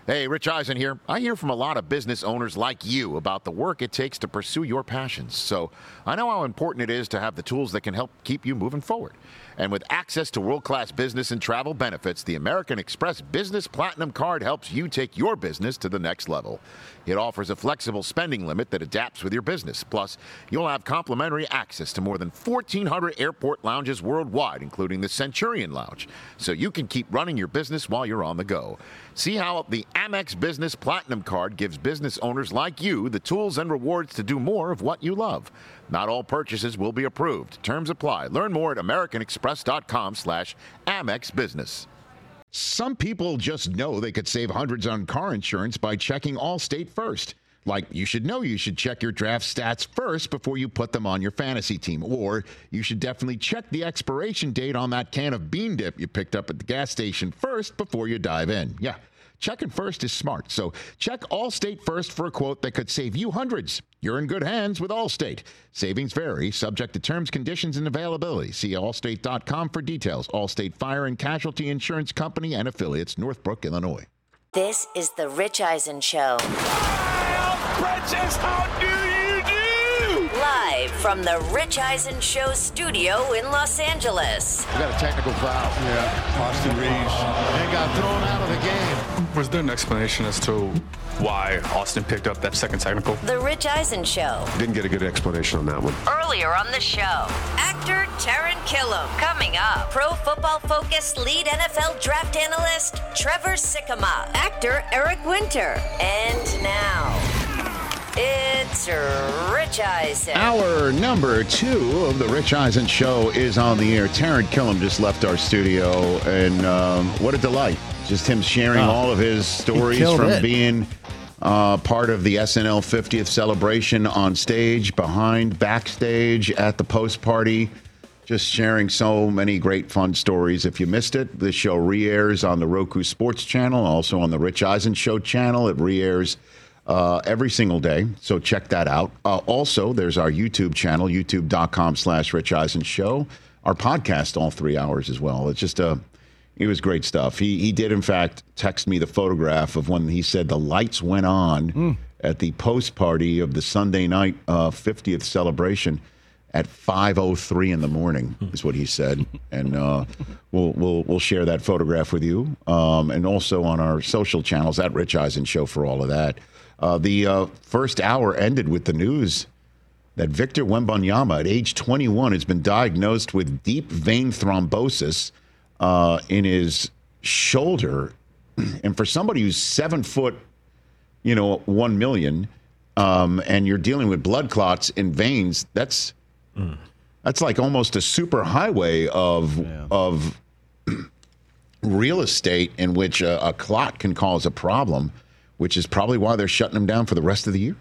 Hey, Rich Eisen here. I hear from a lot of business owners like you about the work it takes to pursue your passions. So I know how important it is to have the tools that can help keep you moving forward. And with access to world-class business and travel benefits, the American Express Business Platinum Card helps you take your business to the next level. It offers a flexible spending limit that adapts with your business. Plus, you'll have complimentary access to more than 1,400 airport lounges worldwide, including the Centurion Lounge, so you can keep running your business while you're on the go. See how the Amex Business Platinum Card gives business owners like you the tools and rewards to do more of what you love. Not all purchases will be approved. Terms apply. Learn more at americanexpress.com/Amex Business. Some people just know they could save hundreds on car insurance by checking Allstate first. Like, you should know you should check your draft stats first before you put them on your fantasy team. Or you should definitely check the expiration date on that can of bean dip you picked up at the gas station first before you dive in. Yeah, checking first is smart. So check Allstate first for a quote that could save you hundreds. You're in good hands with Allstate. Savings vary, subject to terms, conditions, and availability. See allstate.com for details. Allstate Fire and Casualty Insurance Company and affiliates, Northbrook, Illinois. This is the Rich Eisen Show. Princess, how do you do? Live from the Rich Eisen Show studio in Los Angeles. We got a technical foul. Yeah, Austin Reeves. And got thrown out of the game. Was there an explanation as to why Austin picked up that second technical? The Rich Eisen Show. Didn't get a good explanation on that one. Earlier on the show, actor Taran Killam. Coming up, Pro Football Focus lead NFL draft analyst Trevor Sikkema. Actor Eric Winter. And now, it's Rich Eisen. Hour number 2 of the Rich Eisen Show is on the air. Taran Killam just left our studio, and what a delight. Just him sharing all of his stories from being part of the SNL 50th celebration on stage, backstage, at the post party. Just sharing so many great fun stories. If you missed it, this show re-airs on the Roku Sports channel, also on the Rich Eisen Show channel. It re-airs every single day, so check that out. Also, there's our YouTube channel, youtube.com/Rich Eisen Show. Our podcast, all 3 hours as well. It's just it was great stuff. He did, in fact, text me the photograph of when he said the lights went on at the post party of the Sunday night 50th celebration at 5:03 in the morning, is what he said. And we'll share that photograph with you, and also on our social channels at Rich Eisen Show for all of that. The first hour ended with the news that Victor Wembanyama, at age 21, has been diagnosed with deep vein thrombosis in his shoulder. And for somebody who's 7 foot, 1 million, and you're dealing with blood clots in veins, that's like almost a super highway of real estate in which a clot can cause a problem, which is probably why they're shutting him down for the rest of the year.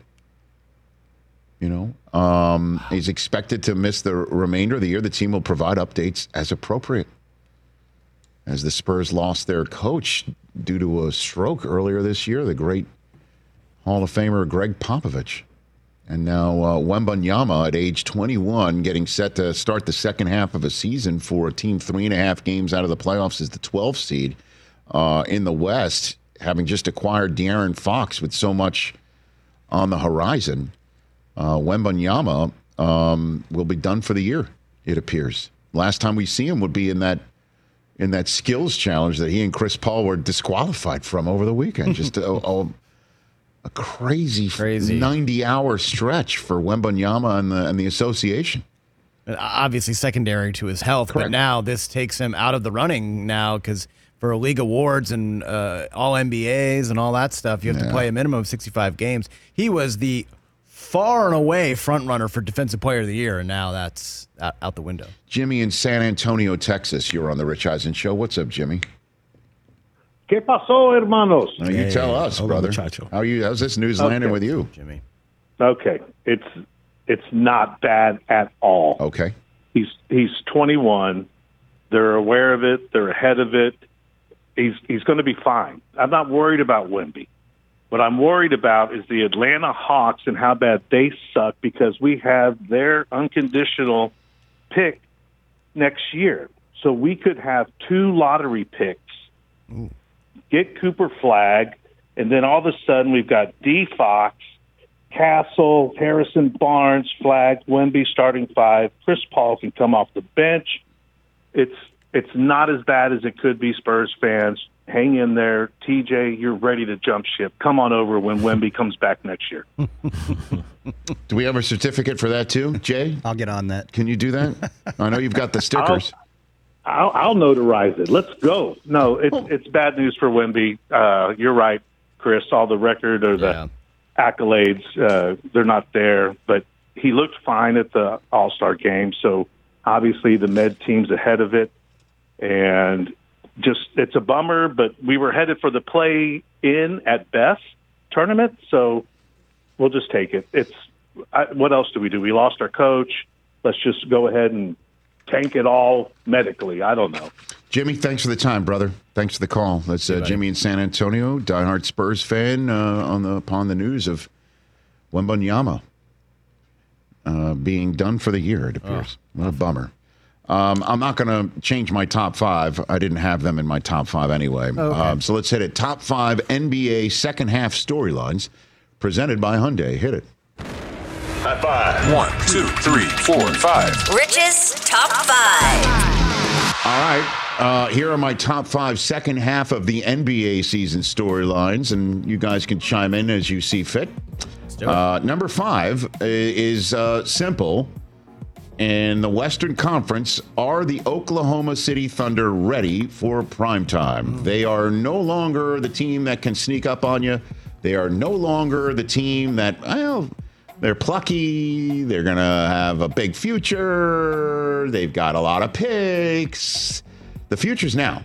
He's expected to miss the remainder of the year. The team will provide updates as appropriate. As the Spurs lost their coach due to a stroke earlier this year, the great Hall of Famer Greg Popovich. And now Wembanyama, at age 21, getting set to start the second half of a season for a team 3.5 games out of the playoffs as the 12th seed in the West, having just acquired De'Aaron Fox with so much on the horizon. Wembanyama will be done for the year, it appears. Last time we see him would be in that skills challenge that he and Chris Paul were disqualified from over the weekend. Just a crazy 90-hour stretch for Wembanyama and the association. Obviously secondary to his health, Correct. But now this takes him out of the running now because for league awards and all NBAs and all that stuff, you have to play a minimum of 65 games. He was the far and away front runner for Defensive Player of the Year, and now that's out the window. Jimmy in San Antonio, Texas. You're on the Rich Eisen Show. What's up, Jimmy? ¿Qué pasó, hermanos? Now, you tell us, brother. muchacho. How's this news landing with you? Jimmy. Okay, it's not bad at all. Okay. He's 21. They're aware of it. They're ahead of it. He's going to be fine. I'm not worried about Wemby. What I'm worried about is the Atlanta Hawks and how bad they suck because we have their unconditional pick next year. So we could have 2 lottery picks. Get Cooper Flagg, And then all of a sudden we've got D. Fox, Castle, Harrison Barnes, Flagg, Wemby starting 5. Chris Paul can come off the bench. It's not as bad as it could be, Spurs fans. Hang in there. TJ, you're ready to jump ship. Come on over when Wemby comes back next year. Do we have a certificate for that too, Jay? I'll get on that. Can you do that? I know you've got the stickers. I'll notarize it. Let's go. No, it's bad news for Wemby. You're right, Chris. All the record or the accolades, they're not there. But he looked fine at the All-Star game. So obviously the Med team's ahead of it. And just it's a bummer, but we were headed for the play-in at best tournament. So we'll just take it. What else do? We lost our coach. Let's just go ahead and tank it all medically. I don't know. Jimmy, thanks for the time, brother. Thanks for the call. That's Jimmy in San Antonio, diehard Spurs fan, upon the news of Wembanyama being done for the year, it appears. What a bummer. I'm not going to change my top 5. I didn't have them in my top 5 anyway. Okay. So let's hit it. Top 5 NBA second half storylines presented by Hyundai. Hit it. High five. 1, 2, 3, 4, 5. Rich's top 5. All right. Here are my top 5 second half of the NBA season storylines, and you guys can chime in as you see fit. Number 5 is simple. In the Western Conference, are the Oklahoma City Thunder ready for primetime? They are no longer the team that can sneak up on you. They are no longer the team that, well, they're plucky. They're going to have a big future. They've got a lot of picks. The future's now.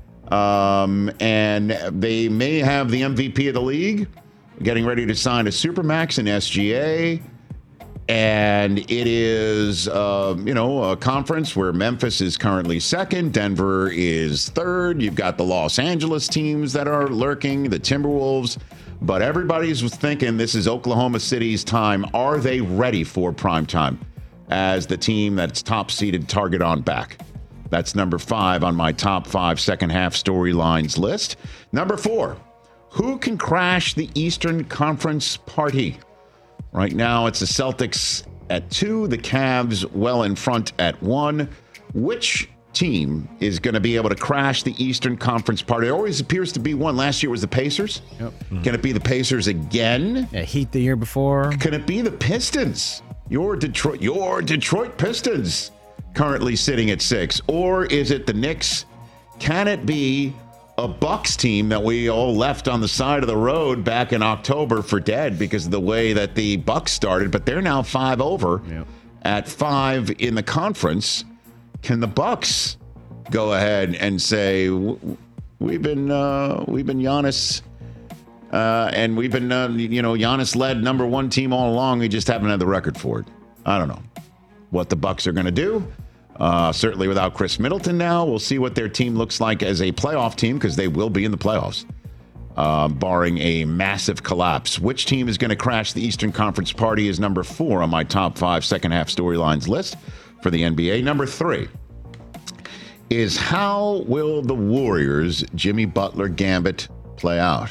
And they may have the MVP of the league getting ready to sign a Supermax in SGA. And it is, a conference where Memphis is currently second. Denver is third. You've got the Los Angeles teams that are lurking, the Timberwolves. But everybody's thinking this is Oklahoma City's time. Are they ready for primetime as the team that's top-seeded target on back? That's number 5 on my top 5 second half storylines list. Number 4, who can crash the Eastern Conference party? Right now, it's the Celtics at 2, the Cavs well in front at 1. Which team is going to be able to crash the Eastern Conference party? It always appears to be one. Last year was the Pacers. Yep. Can it be the Pacers again? Yeah, Heat the year before. Can it be the Pistons? Your Detroit Pistons currently sitting at 6. Or is it the Knicks? Can it be a Bucks team that we all left on the side of the road back in October for dead because of the way that the Bucks started, but they're now 5 over at 5 in the conference. Can the Bucks go ahead and say we've been Giannis and we've been Giannis led number 1 team all along. We just haven't had the record for it. I don't know what the Bucks are going to do. Certainly without Chris Middleton now. We'll see what their team looks like as a playoff team because they will be in the playoffs, barring a massive collapse. Which team is going to crash the Eastern Conference party is number 4 on my top 5 second half storylines list for the NBA. Number 3 is how will the Warriors' Jimmy Butler gambit play out?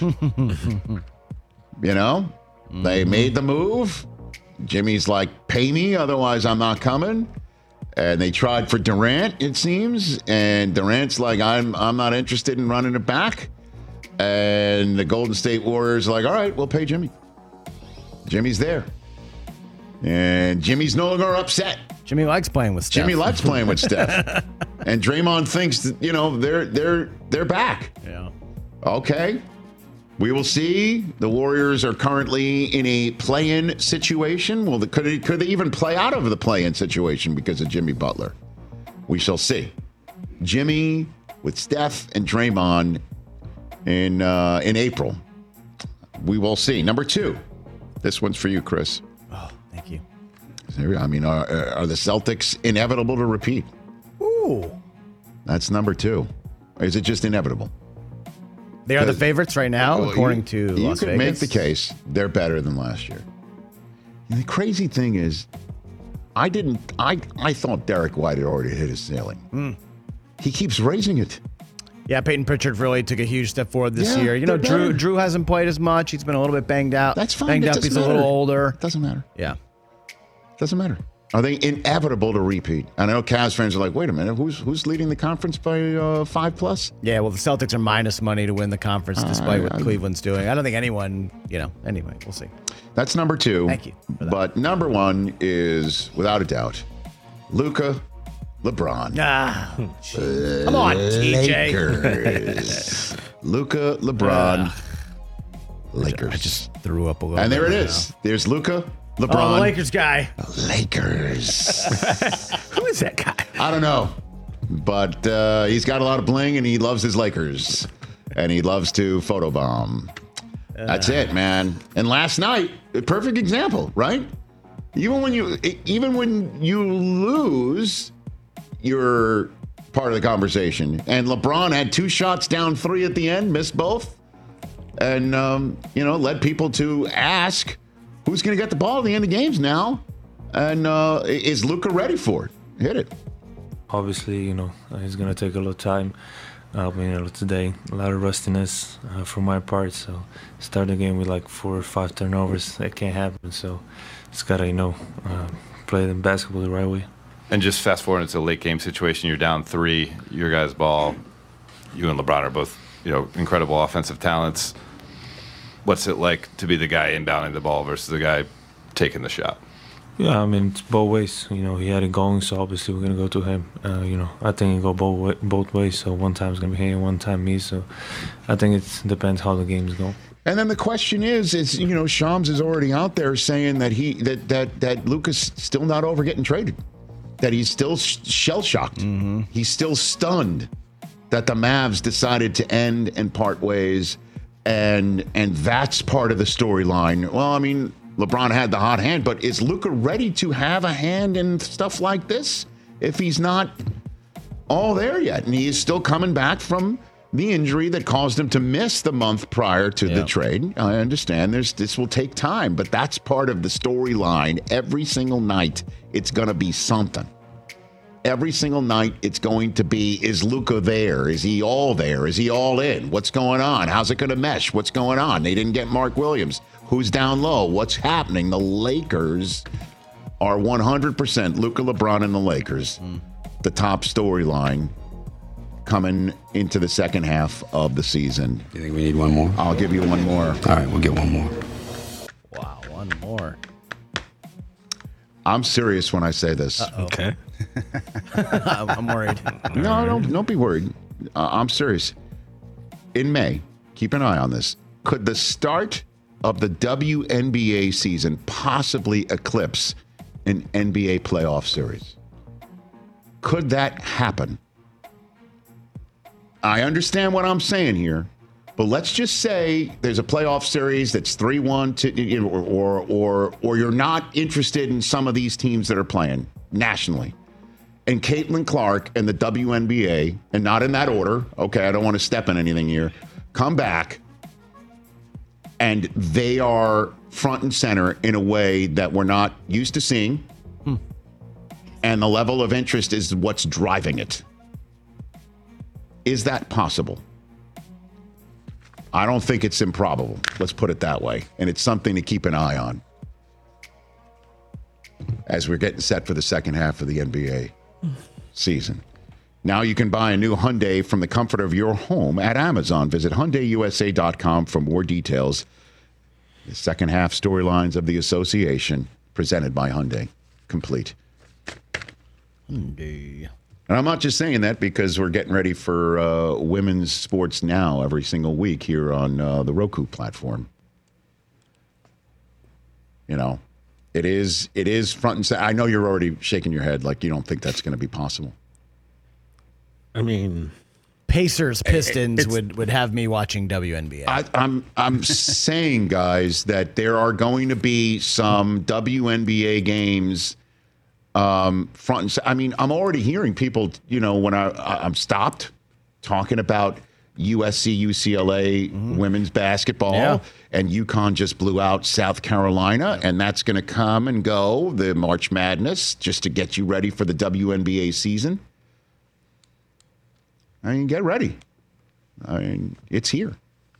They made the move. Jimmy's like, pay me, otherwise I'm not coming. And they tried for Durant, it seems, and Durant's like, I'm not interested in running it back. And the Golden State Warriors are like, all right, we'll pay Jimmy. Jimmy's there. And Jimmy's no longer upset. Jimmy likes playing with Steph. Jimmy likes playing with Steph. And Draymond thinks that, they're back. Yeah. Okay. We will see. The Warriors are currently in a play-in situation. Well, could they even play out of the play-in situation because of Jimmy Butler? We shall see. Jimmy with Steph and Draymond in April. We will see. Number 2. This one's for you, Chris. Oh, thank you. I mean, are the Celtics inevitable to repeat? Ooh. That's number 2. Or is it just inevitable? They are the favorites right now, according to Las Vegas. You could make the case they're better than last year. And the crazy thing is, I thought Derek White had already hit his ceiling. He keeps raising it. Yeah, Peyton Pritchard really took a huge step forward this Yeah, year. You know, they're better. Drew hasn't played as much. He's been a little bit banged out. That's fine. Banged It up. doesn't He's a little matter. older. Doesn't matter. Yeah. Doesn't matter. Are they inevitable to repeat? I know Cavs fans are like, wait a minute, who's leading the conference by 5+? Yeah, well, the Celtics are minus money to win the conference despite what Cleveland's doing. I don't think anyone, anyway, we'll see. That's number 2. Thank you for that. But number 1 is, without a doubt, Luka LeBron. Come on, TJ. Lakers. Luka LeBron. Lakers. I just threw up a little And bit there it right is. now. There's Luka LeBron. Oh, the Lakers guy. Lakers. Who is that guy? I don't know. But he's got a lot of bling, and he loves his Lakers. And he loves to photobomb. That's it, man. And last night, a perfect example, right? Even when you lose, you're part of the conversation. And LeBron had 2 shots down 3 at the end, missed both. And, led people to ask, who's going to get the ball at the end of games now? And is Luka ready for it? Hit it. Obviously, it's going to take a little time. Today, a lot of rustiness for my part. So, start the game with like 4 or 5 turnovers. That can't happen. So, it's got to, play the basketball the right way. And just fast forward into a late game situation. You're down 3, your guys' ball. You and LeBron are both, incredible offensive talents. What's it like to be the guy inbounding the ball versus the guy taking the shot? Yeah, it's both ways. He had it going, so obviously we're going to go to him. I think it go both ways. So one time it's going to be him, one time me. So I think it depends how the games go. And then the question is Shams is already out there saying that that Luka's still not over getting traded, that he's still shell-shocked. Mm-hmm. He's still stunned that the Mavs decided to end and part ways, and that's part of the storyline. Well, LeBron had the hot hand, but is Luka ready to have a hand in stuff like this if he's not all there yet? And he is still coming back from the injury that caused him to miss the month prior to the trade. I understand this will take time, but that's part of the storyline. Every single night, it's going to be something. Every single night, it's going to be, is Luka there? Is he all there? Is he all in? What's going on? How's it going to mesh? What's going on? They didn't get Mark Williams. Who's down low? What's happening? The Lakers are 100% Luka, LeBron, and the Lakers. The top storyline coming into the second half of the season. You think we need one more? I'll give you one more. All right, we'll get one more. Wow, one more. I'm serious when I say this. Uh-oh. Okay. I'm worried. No, don't be worried. I'm serious. In May, keep an eye on this. Could the start of the WNBA season possibly eclipse an NBA playoff series? Could that happen? I understand what I'm saying here, but let's just say there's a playoff series that's 3-1 to, or you're not interested in some of these teams that are playing nationally. And Caitlin Clark and the WNBA, and not in that order, okay, I don't want to step in anything here, come back, and they are front and center in a way that we're not used to seeing. And the level of interest is what's driving it. Is that possible? I don't think it's improbable. Let's put it that way. And it's something to keep an eye on as we're getting set for the second half of the NBA season. Now you can buy a new Hyundai from the comfort of your home at Amazon. Visit HyundaiUSA.com for more details. The second half storylines of the association presented by Hyundai. Complete. Hyundai. And I'm not just saying that because we're getting ready for women's sports now every single week here on the Roku platform. It is front and center. I know you're already shaking your head like you don't think that's going to be possible. Pacers, Pistons would have me watching WNBA. I'm saying, guys, that there are going to be some WNBA games front and center. I'm already hearing people, when I'm stopped talking about USC, UCLA women's basketball, and UConn just blew out South Carolina, and that's going to come and go, the March Madness, just to get you ready for the WNBA season. Get ready. I mean, it's here.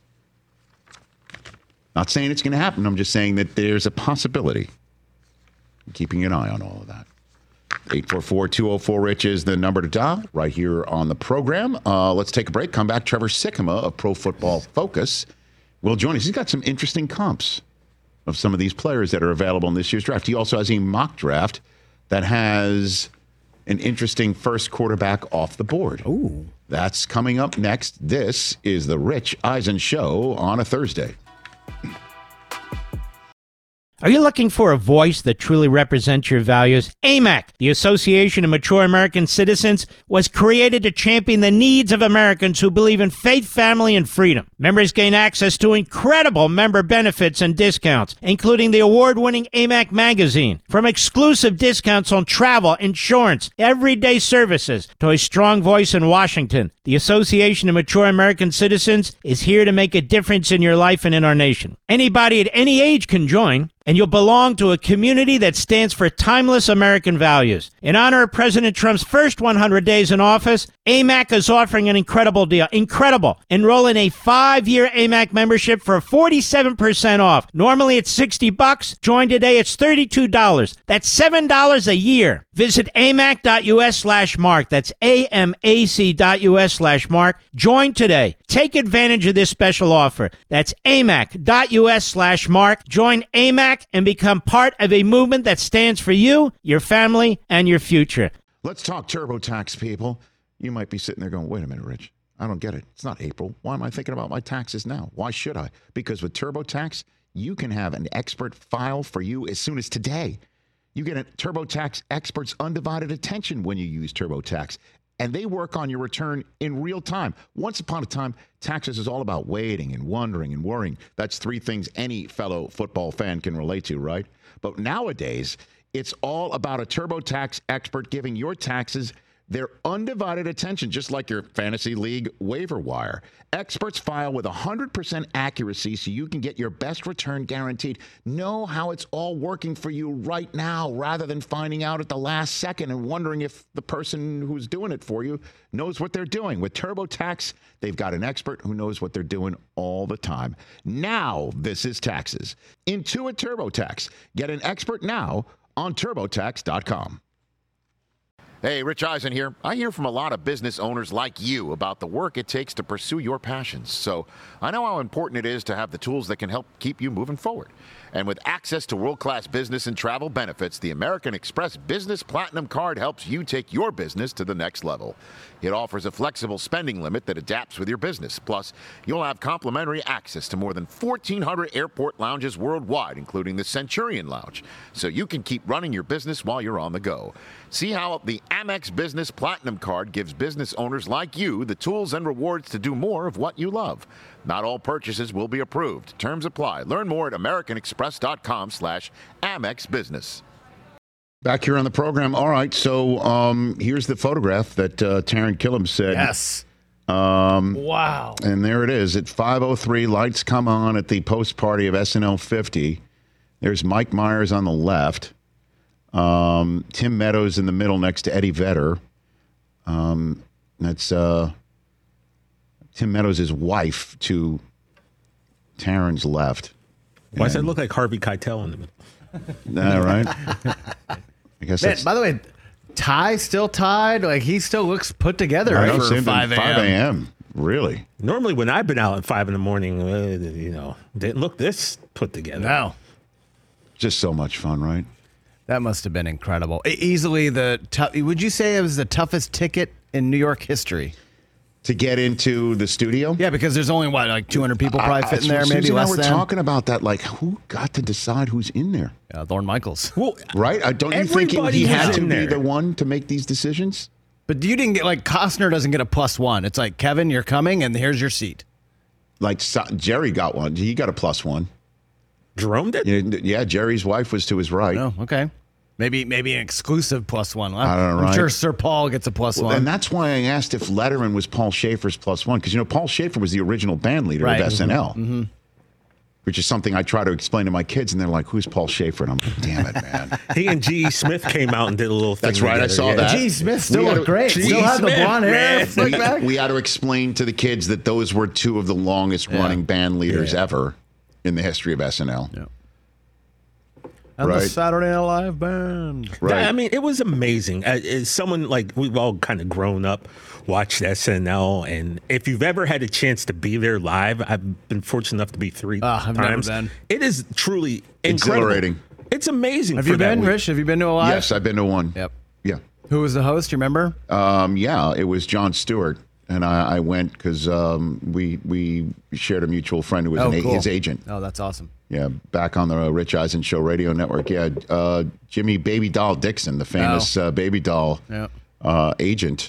Not saying it's going to happen. I'm just saying that there's a possibility. I'm keeping an eye on all of that. 844-204-RICH is the number to dial right here on the program. Let's take a break. Come back. Trevor Sikkema of Pro Football Focus will join us. He's got some interesting comps of some of these players that are available in this year's draft. He also has a mock draft that has an interesting first quarterback off the board. Ooh. That's coming up next. This is the Rich Eisen Show on a Thursday. Are you looking for a voice that truly represents your values? AMAC, the Association of Mature American Citizens, was created to champion the needs of Americans who believe in faith, family, and freedom. Members gain access to incredible member benefits and discounts, including the award-winning AMAC magazine. From exclusive discounts on travel, insurance, everyday services, to a strong voice in Washington, the Association of Mature American Citizens is here to make a difference in your life and in our nation. Anybody at any age can join, and you'll belong to a community that stands for timeless American values. In honor of President Trump's first 100 days in office, AMAC is offering an incredible deal. Incredible. Enroll in a 5-year AMAC membership for 47% off. Normally it's $60. Join today. It's $32. That's $7 a year. Visit amac.us/mark. That's amac.us/mark. Join today. Take advantage of this special offer. That's amac.us/mark. Join AMAC and become part of a movement that stands for you, your family, and your future. Let's talk TurboTax, people. You might be sitting there going, wait a minute, Rich. I don't get it. It's not April. Why am I thinking about my taxes now? Why should I? Because with TurboTax, you can have an expert file for you as soon as today. You get a TurboTax expert's undivided attention when you use TurboTax. And they work on your return in real time. Once upon a time, taxes is all about waiting and wondering and worrying. That's 3 things any fellow football fan can relate to, right? But nowadays, it's all about a TurboTax expert giving your taxes their undivided attention, just like your fantasy league waiver wire. Experts file with 100% accuracy so you can get your best return guaranteed. Know how it's all working for you right now rather than finding out at the last second and wondering if the person who's doing it for you knows what they're doing. With TurboTax, they've got an expert who knows what they're doing all the time. Now, this is taxes. Intuit TurboTax. Get an expert now on TurboTax.com. Hey, Rich Eisen here. I hear from a lot of business owners like you about the work it takes to pursue your passions. So I know how important it is to have the tools that can help keep you moving forward. And with access to world-class business and travel benefits, the American Express Business Platinum Card helps you take your business to the next level. It offers a flexible spending limit that adapts with your business. Plus, you'll have complimentary access to more than 1,400 airport lounges worldwide, including the Centurion Lounge, so you can keep running your business while you're on the go. See how the Amex Business Platinum Card gives business owners like you the tools and rewards to do more of what you love. Not all purchases will be approved. Terms apply. Learn more at americanexpress.com/Amex Business. Back here on the program. All right, so here's the photograph that Taran Killam said. Yes. Wow. And there it is. At 5:03, lights come on at the post party of SNL 50. There's Mike Myers on the left. Tim Meadows in the middle next to Eddie Vedder. That's Tim Meadows' wife to Taran's left. Why does it look like Harvey Keitel in the middle? Right? I guess that's... By the way, Ty still tied. Like, he still looks put together I know, for 5 a.m. 5 a.m. Really? Normally, when I've been out at 5 in the morning, didn't look this put together. No. Just so much fun, right? That must have been incredible. Easily would you say it was the toughest ticket in New York history? To get into the studio? Yeah, because there's only, like 200 people probably fitting there, maybe Susan less and I than. were talking about that, like, who got to decide who's in there? Lorne Michaels. Well, right? Don't you think he had to be the one to make these decisions? But you didn't get, like, Costner doesn't get a +1. It's like, Kevin, you're coming, and here's your seat. Like, Jerry got one. He got a +1. Jerome did? Yeah, Jerry's wife was to his right. Oh, okay. Maybe an exclusive +1. I don't know, I'm sure Sir Paul gets a +1. Well, and that's why I asked if Letterman was Paul Schaefer's +1, because, Paul Schaefer was the original band leader of SNL. Mm-hmm. which is something I try to explain to my kids, and they're like, "Who's Paul Schaefer?" And I'm like, "Damn it, man!" He and G. Smith came out and did a little thing. That's right, together. I saw that. G. Smith still looked great. Still had the blonde hair. We had to explain to the kids that those were two of the longest running band leaders ever in the history of SNL. Yeah. And the Saturday Night Live band. Right. I mean, it was amazing. As someone like we've all kind of grown up, watched SNL, and if you've ever had a chance to be there live, I've been fortunate enough to be 3 I've times. never been. It is truly incredible. Exhilarating. It's amazing. Have you been, Rich? Have you been to a live? Yes, I've been to one. Yep. Yeah. Who was the host? You remember? Yeah, it was Jon Stewart, and I went because we shared a mutual friend who was cool. his agent. Oh, that's awesome. Yeah, back on the Rich Eisen Show radio network. Yeah, Jimmy Baby Doll Dixon, the famous Baby Doll agent,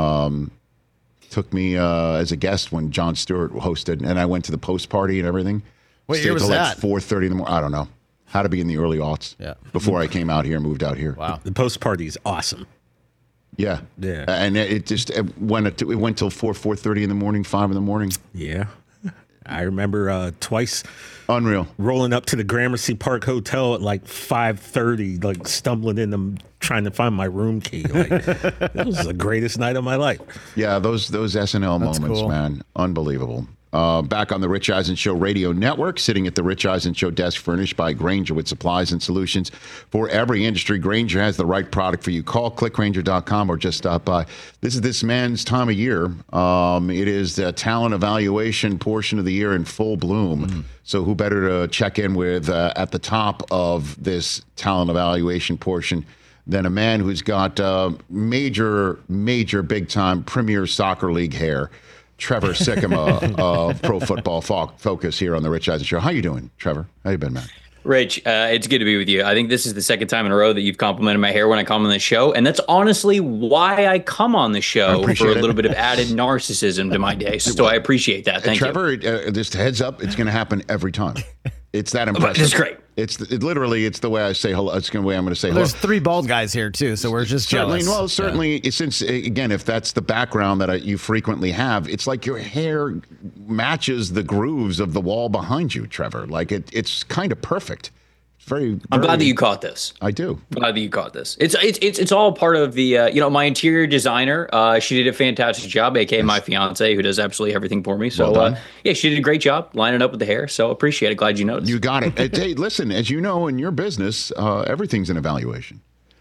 took me as a guest when Jon Stewart hosted, and I went to the post party and everything. What year was that? 4:30 in the morning. I don't know. Had to be in the early aughts. Yeah. Before I came out here, moved out here. Wow. The post party is awesome. Yeah. Yeah. And it went till 4:30 in the morning, 5 in the morning. Yeah. I remember twice. Unreal. Rolling up to the Gramercy Park Hotel at like 5:30, like stumbling in them, trying to find my room key. Like, that was the greatest night of my life. Yeah, those SNL That's moments, cool. man, unbelievable. Back on the Rich Eisen Show radio network, sitting at the Rich Eisen Show desk, furnished by Grainger with supplies and solutions for every industry. Grainger has the right product for you. Call clickgrainger.com or just stop by. This is this man's time of year. It is the talent evaluation portion of the year in full bloom. Mm-hmm. So who better to check in with at the top of this talent evaluation portion than a man who's got major, big time Premier Soccer League hair. Trevor Sikkema of Pro Football Focus here on the Rich Eisen Show. How you doing, Trevor? How you been, man? Rich, it's good to be with you. I think this is the second time in a row that you've complimented my hair when I come on the show, and that's honestly why I come on the show for a little bit of added narcissism to my day. So I appreciate that. Thank Trevor, you. Trevor, just heads up, it's going to happen every time. It's that impressive. It's great. It's the way I say hello. It's the way I'm going to say hello. There's 3 bald guys here too, so we're just certainly, jealous. well, certainly, since again, if that's the background that you frequently have, it's like your hair matches the grooves of the wall behind you, Trevor. Like it's kind of perfect. I'm glad that you caught this. I do. I'm glad that you caught this. It's all part of the my interior designer. She did a fantastic job, aka my fiance, who does absolutely everything for me. So Well done. yeah, she did a great job lining up with the hair. So appreciate it. Glad you noticed. You got it. Hey, listen, as you know, in your business, everything's an evaluation.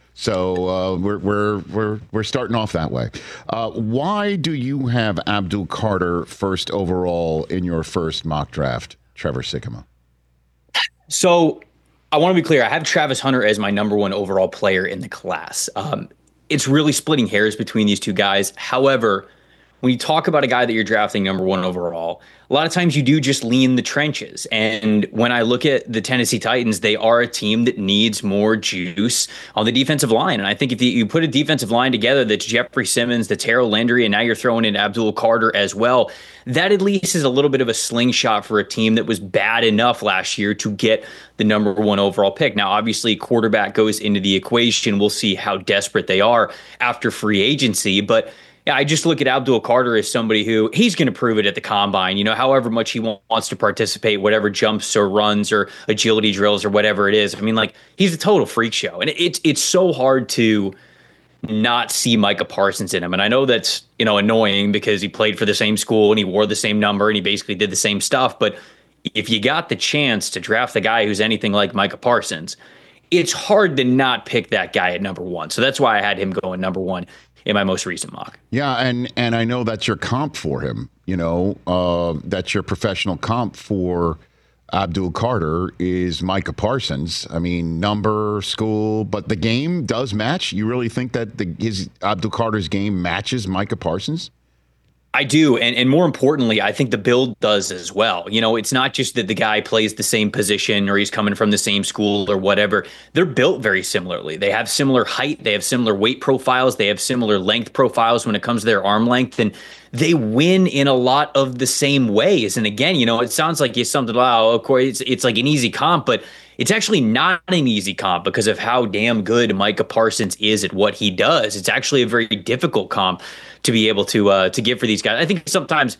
So we're starting off that way. Why do you have Abdul Carter first overall in your first mock draft, Trevor Sikkema? So I want to be clear. I have Travis Hunter as my number 1 overall player in the class. It's really splitting hairs between these two guys. However, when you talk about a guy that you're drafting number 1 overall, a lot of times you do just lean the trenches. And when I look at the Tennessee Titans, they are a team that needs more juice on the defensive line. And I think if you put a defensive line together that's Jeffrey Simmons, that's Harold Landry, and now you're throwing in Abdul Carter as well, that at least is a little bit of a slingshot for a team that was bad enough last year to get the number 1 overall pick. Now, obviously, quarterback goes into the equation. We'll see how desperate they are after free agency. But yeah, I just look at Abdul Carter as somebody who he's going to prove it at the combine, however much he wants to participate, whatever jumps or runs or agility drills or whatever it is. I mean, like, he's a total freak show. And it's so hard to not see Micah Parsons in him. And I know that's, annoying because he played for the same school and he wore the same number and he basically did the same stuff. But if you got the chance to draft the guy who's anything like Micah Parsons, it's hard to not pick that guy at number 1. So that's why I had him going number 1 in my most recent mock. Yeah, and I know that's your comp for him. That's your professional comp for Abdul Carter is Micah Parsons. I mean, number, school, but the game does match. You really think that his Abdul Carter's game matches Micah Parsons? I do. And more importantly, I think the build does as well. It's not just that the guy plays the same position or he's coming from the same school or whatever. They're built very similarly. They have similar height. They have similar weight profiles. They have similar length profiles when it comes to their arm length. And they win in a lot of the same ways. And again, it sounds like it's something, of course, it's like an easy comp, but it's actually not an easy comp because of how damn good Micah Parsons is at what he does. It's actually a very difficult comp to be able to give for these guys. I think sometimes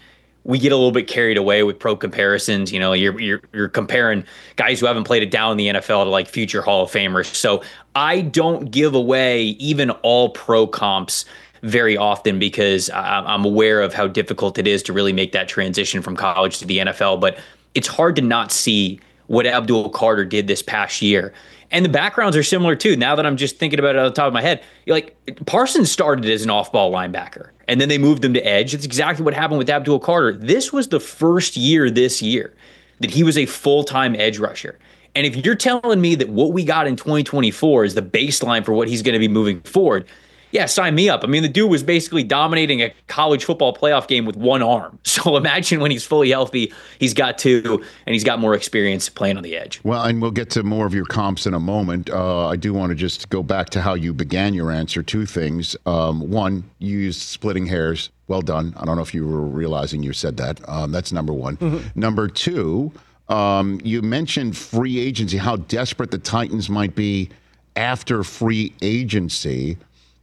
we get a little bit carried away with pro comparisons. You know, you're comparing guys who haven't played it down in the NFL to like future Hall of Famers. So I don't give away even all pro comps very often because I'm aware of how difficult it is to really make that transition from college to the NFL. But it's hard to not see what Abdul Carter did this past year. And the backgrounds are similar too. Now that I'm just thinking about it on the top of my head, like Parsons started as an off-ball linebacker, and then they moved him to edge. That's exactly what happened with Abdul Carter. This was the first year this year that he was a full-time edge rusher. And if you're telling me that what we got in 2024 is the baseline for what he's going to be moving forward, yeah, sign me up. I mean, the dude was basically dominating a college football playoff game with one arm. So imagine when he's fully healthy, he's got two, and he's got more experience playing on the edge. Well, and we'll get to more of your comps in a moment. I do want to just go back to how you began your answer. Two things. One, you used splitting hairs. Well done. I don't know if you were realizing you said that. That's number one. Mm-hmm. Number two, you mentioned free agency, how desperate the Titans might be after free agency.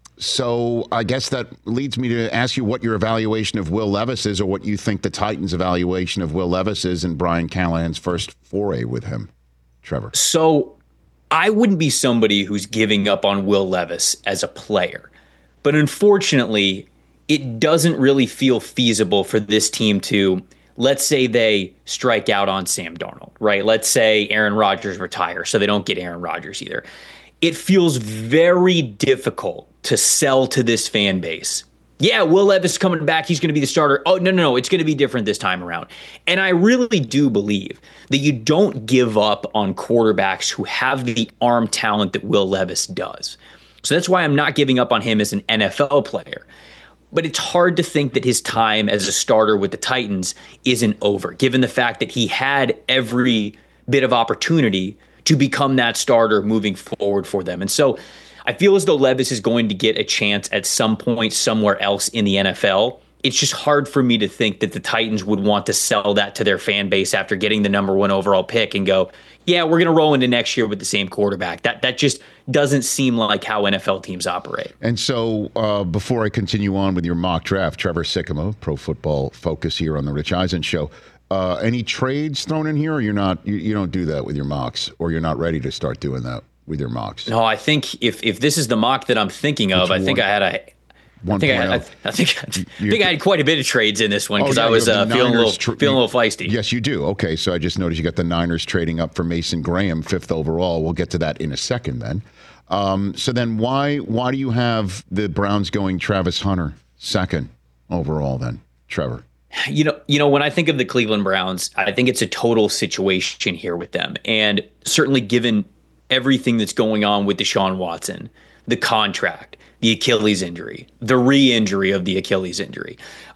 So I guess that leads me to ask you what your evaluation of Will Levis is, or what you think the Titans' evaluation of Will Levis is in Brian Callahan's first foray with him, Trevor. So I wouldn't be somebody who's giving up on Will Levis as a player. But unfortunately, it doesn't really feel feasible for this team to, let's say they strike out on Sam Darnold, right? Let's say Aaron Rodgers retires, so they don't get Aaron Rodgers either. It feels very difficult to sell to this fan base. Yeah, Will Levis coming back. He's going to be the starter. Oh, no. It's going to be different this time around. And I really do believe that you don't give up on quarterbacks who have the arm talent that Will Levis does. So that's why I'm not giving up on him as an NFL player. But it's hard to think that his time as a starter with the Titans isn't over, given the fact that he had every bit of opportunity to become that starter moving forward for them. And so I feel as though Levis is going to get a chance at some point somewhere else in the NFL. It's just hard for me to think that the Titans would want to sell that to their fan base after getting the number one overall pick and go, yeah, we're going to roll into next year with the same quarterback. That just doesn't seem like how NFL teams operate. And so before I continue on with your mock draft, Trevor Sikkema, Pro Football Focus here on the Rich Eisen Show. Any trades thrown in here, or you're not? You don't do that with your mocks, or you're not ready to start doing that with your mocks? No, I think if this is the mock that I'm thinking of, I think I had quite a bit of trades in this one because I was feeling a little feisty. Yes, you do. Okay, so I just noticed you got the Niners trading up for Mason Graham, 5th overall. We'll get to that in a second then. So then why do you have the Browns going Travis Hunter 2nd overall then, Trevor? You know, when I think of the Cleveland Browns, I think it's a total situation here with them. And certainly given everything that's going on with Deshaun Watson, the contract, the Achilles injury, the re-injury of the Achilles injury,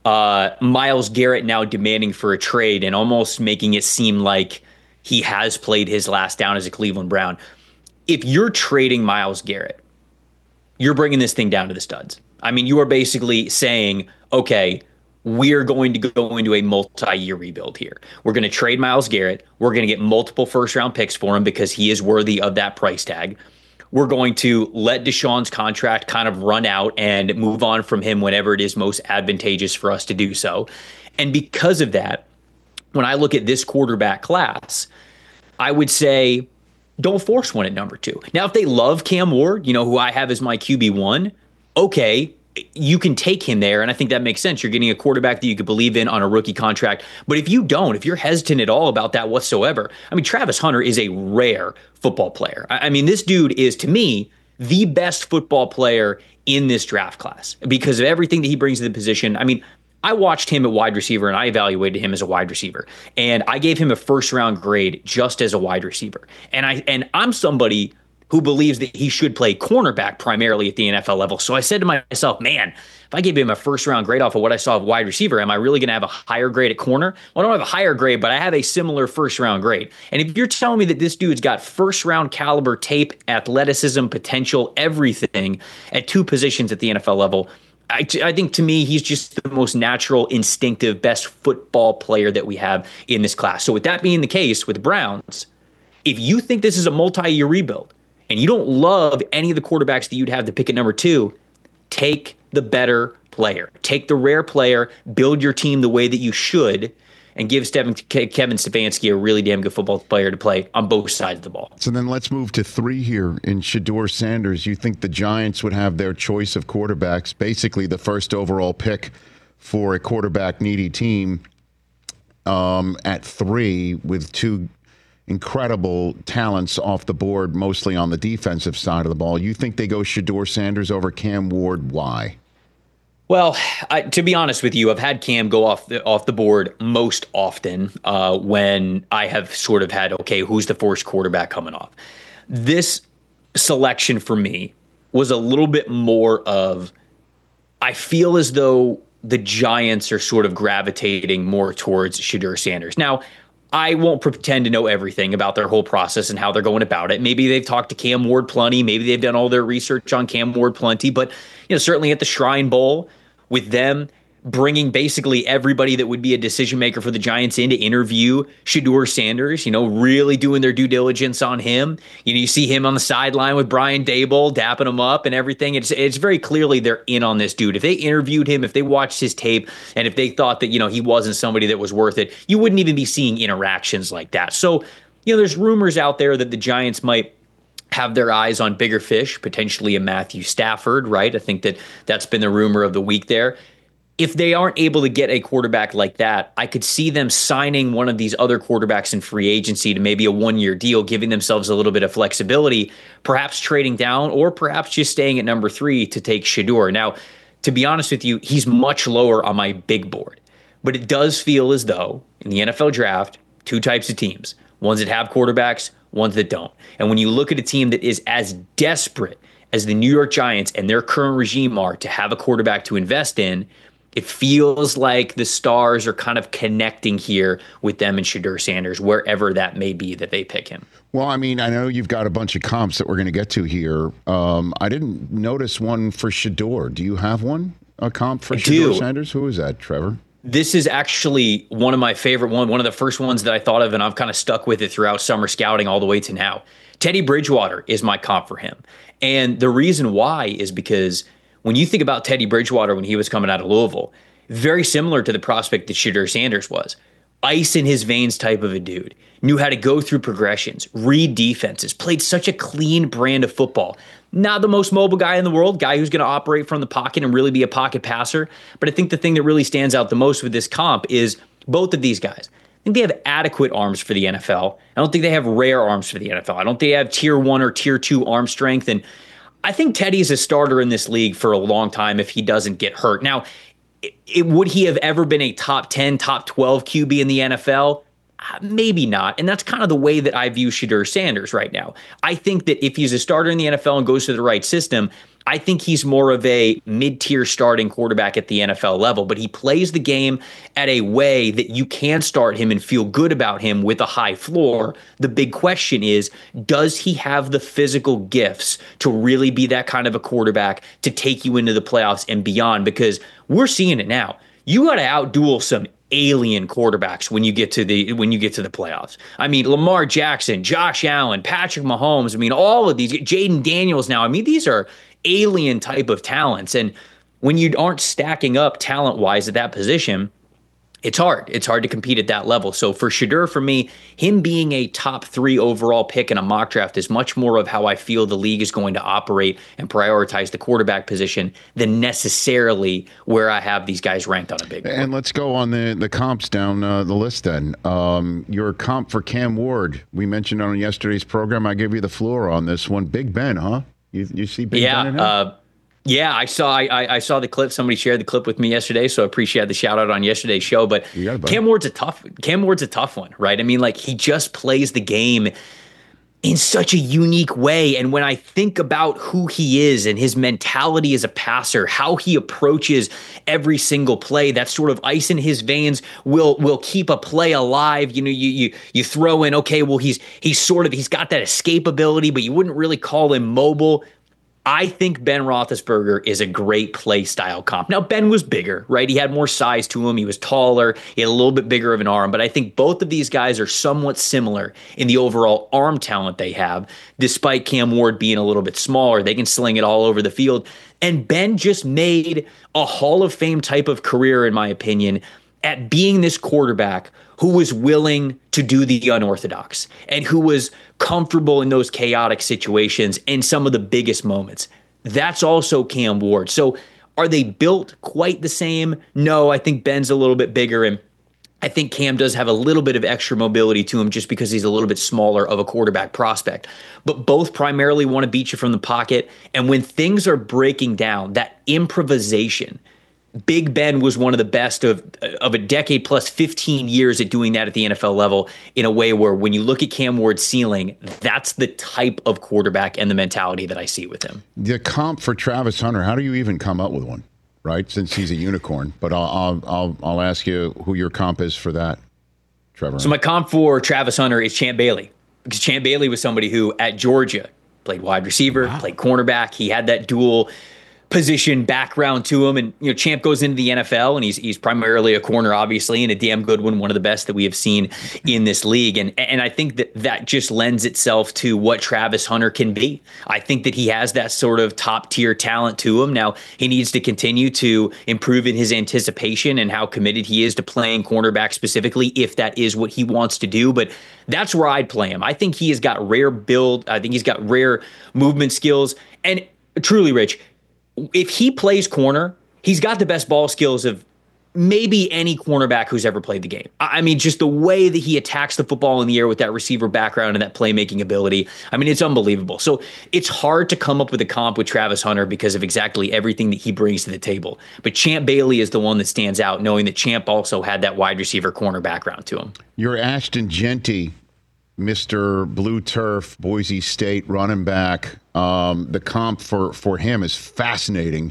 Myles Garrett now demanding for a trade and almost making it seem like he has played his last down as a Cleveland Brown. If you're trading Myles Garrett, you're bringing this thing down to the studs. I mean, you are basically saying, okay, we're going to go into a multi-year rebuild here. We're going to trade Myles Garrett. We're going to get multiple first-round picks for him because he is worthy of that price tag. We're going to let Deshaun's contract kind of run out and move on from him whenever it is most advantageous for us to do so. And because of that, when I look at this quarterback class, I would say don't force one at number 2. Now, if they love Cam Ward, who I have as my QB1, okay, you can take him there, and I think that makes sense. You're getting a quarterback that you could believe in on a rookie contract. But if you're hesitant at all about that whatsoever, I mean, Travis Hunter is a rare football player. I mean, this dude is, to me, the best football player in this draft class because of everything that he brings to the position. I mean, I watched him at wide receiver, and I evaluated him as a wide receiver. And I gave him a first-round grade just as a wide receiver. And I'm somebody who believes that he should play cornerback primarily at the NFL level. So I said to myself, man, if I gave him a first-round grade off of what I saw of wide receiver, am I really going to have a higher grade at corner? Well, I don't have a higher grade, but I have a similar first-round grade. And if you're telling me that this dude's got first-round caliber tape, athleticism, potential, everything at 2 positions at the NFL level, I think to me, he's just the most natural, instinctive, best football player that we have in this class. So with that being the case with the Browns, if you think this is a multi-year rebuild, and you don't love any of the quarterbacks that you'd have to pick at number 2, take the better player. Take the rare player, build your team the way that you should, and give Kevin Stefanski a really damn good football player to play on both sides of the ball. So then let's move to 3 here in Shedeur Sanders. You think the Giants would have their choice of quarterbacks, basically the first overall pick for a quarterback-needy team at 3 with 2 incredible talents off the board, mostly on the defensive side of the ball. You think they go Shedeur Sanders over Cam Ward? Why? Well, to be honest with you, I've had Cam go off the board most often when I have sort of had, okay, who's the first quarterback coming off? This selection for me was a little bit more of, I feel as though the Giants are sort of gravitating more towards Shedeur Sanders. Now, I won't pretend to know everything about their whole process and how they're going about it. Maybe they've talked to Cam Ward plenty. Maybe they've done all their research on Cam Ward plenty. But certainly at the Shrine Bowl, with them bringing basically everybody that would be a decision maker for the Giants in to interview Shedeur Sanders, really doing their due diligence on him. You see him on the sideline with Brian Daboll, dapping him up and everything. It's very clearly they're in on this dude. If they interviewed him, if they watched his tape, and if they thought that, he wasn't somebody that was worth it, you wouldn't even be seeing interactions like that. So, there's rumors out there that the Giants might have their eyes on bigger fish, potentially a Matthew Stafford, right? I think that's been the rumor of the week there. If they aren't able to get a quarterback like that, I could see them signing one of these other quarterbacks in free agency to maybe a 1-year deal, giving themselves a little bit of flexibility, perhaps trading down or perhaps just staying at number 3 to take Shedeur. Now, to be honest with you, he's much lower on my big board, but it does feel as though in the NFL draft, 2 types of teams, ones that have quarterbacks, ones that don't. And when you look at a team that is as desperate as the New York Giants and their current regime are to have a quarterback to invest in, it feels like the stars are kind of connecting here with them and Shedeur Sanders, wherever that may be that they pick him. Well, I know you've got a bunch of comps that we're going to get to here. I didn't notice one for Shedeur. Do you have one? A comp for Shedeur Sanders? Who is that, Trevor? This is actually one of my favorite one of the first ones that I thought of, and I've kind of stuck with it throughout summer scouting all the way to now. Teddy Bridgewater is my comp for him. And the reason why is because when you think about Teddy Bridgewater when he was coming out of Louisville, very similar to the prospect that Shedeur Sanders was. Ice in his veins type of a dude. Knew how to go through progressions, read defenses, played such a clean brand of football. Not the most mobile guy in the world, guy who's going to operate from the pocket and really be a pocket passer. But I think the thing that really stands out the most with this comp is both of these guys. I think they have adequate arms for the NFL. I don't think they have rare arms for the NFL. I don't think they have tier 1 or tier 2 arm strength. And I think Teddy's a starter in this league for a long time if he doesn't get hurt. Now, would he have ever been a top 10, top 12 QB in the NFL? Maybe not. And that's kind of the way that I view Shedeur Sanders right now. I think that if he's a starter in the NFL and goes to the right system, I think he's more of a mid-tier starting quarterback at the NFL level, but he plays the game at a way that you can start him and feel good about him with a high floor. The big question is, does he have the physical gifts to really be that kind of a quarterback to take you into the playoffs and beyond? Because we're seeing it now. You got to outduel some alien quarterbacks when you get to the playoffs. Lamar Jackson, Josh Allen, Patrick Mahomes, all of these, Jaden Daniels now. These are alien type of talents. And when you aren't stacking up talent-wise at that position, it's hard. It's hard to compete at that level. So for Shedeur, for me, him being a top 3 overall pick in a mock draft is much more of how I feel the league is going to operate and prioritize the quarterback position than necessarily where I have these guys ranked on a big board. And let's go on the comps down the list then. Your comp for Cam Ward, we mentioned on yesterday's program. I gave you the floor on this one. Big Ben, huh? You see Big Ben in him? Yeah, I saw the clip. Somebody shared the clip with me yesterday, so I appreciate the shout out on yesterday's show. But Cam Ward's a tough one, right? He just plays the game in such a unique way. And when I think about who he is and his mentality as a passer, how he approaches every single play, that sort of ice in his veins will keep a play alive. You throw in, okay, well, he's got that escape ability, but you wouldn't really call him mobile. I think Ben Roethlisberger is a great play style comp. Now, Ben was bigger, right? He had more size to him. He was taller. He had a little bit bigger of an arm. But I think both of these guys are somewhat similar in the overall arm talent they have. Despite Cam Ward being a little bit smaller, they can sling it all over the field. And Ben just made a Hall of Fame type of career, in my opinion, at being this quarterback who was willing to do the unorthodox and who was comfortable in those chaotic situations in some of the biggest moments. That's also Cam Ward. So are they built quite the same? No, I think Ben's a little bit bigger, and I think Cam does have a little bit of extra mobility to him just because he's a little bit smaller of a quarterback prospect. But both primarily want to beat you from the pocket. And when things are breaking down, that improvisation, Big Ben was one of the best of a decade plus 15 years at doing that at the NFL level in a way where when you look at Cam Ward's ceiling, that's the type of quarterback and the mentality that I see with him. The comp for Travis Hunter, how do you even come up with one, right? Since he's a unicorn. But I'll ask you who your comp is for that, Trevor. So my comp for Travis Hunter is Champ Bailey, because Champ Bailey was somebody who at Georgia played wide receiver, played cornerback. He had that dual position background to him, and Champ goes into the NFL, and he's primarily a corner, obviously, and a damn good one of the best that we have seen in this league. And I think that just lends itself to what Travis Hunter can be. I think that he has that sort of top tier talent to him. Now he needs to continue to improve in his anticipation and how committed he is to playing cornerback specifically, if that is what he wants to do. But that's where I'd play him. I think he has got rare build. I think he's got rare movement skills. And truly, Rich, if he plays corner, he's got the best ball skills of maybe any cornerback who's ever played the game. I mean, just the way that he attacks the football in the air with that receiver background and that playmaking ability, I mean, it's unbelievable. So it's hard to come up with a comp with Travis Hunter because of exactly everything that he brings to the table. But Champ Bailey is the one that stands out, knowing that Champ also had that wide receiver corner background to him. You're Ashton Jeanty, Mr. Blue Turf, Boise State running back. The comp for him is fascinating.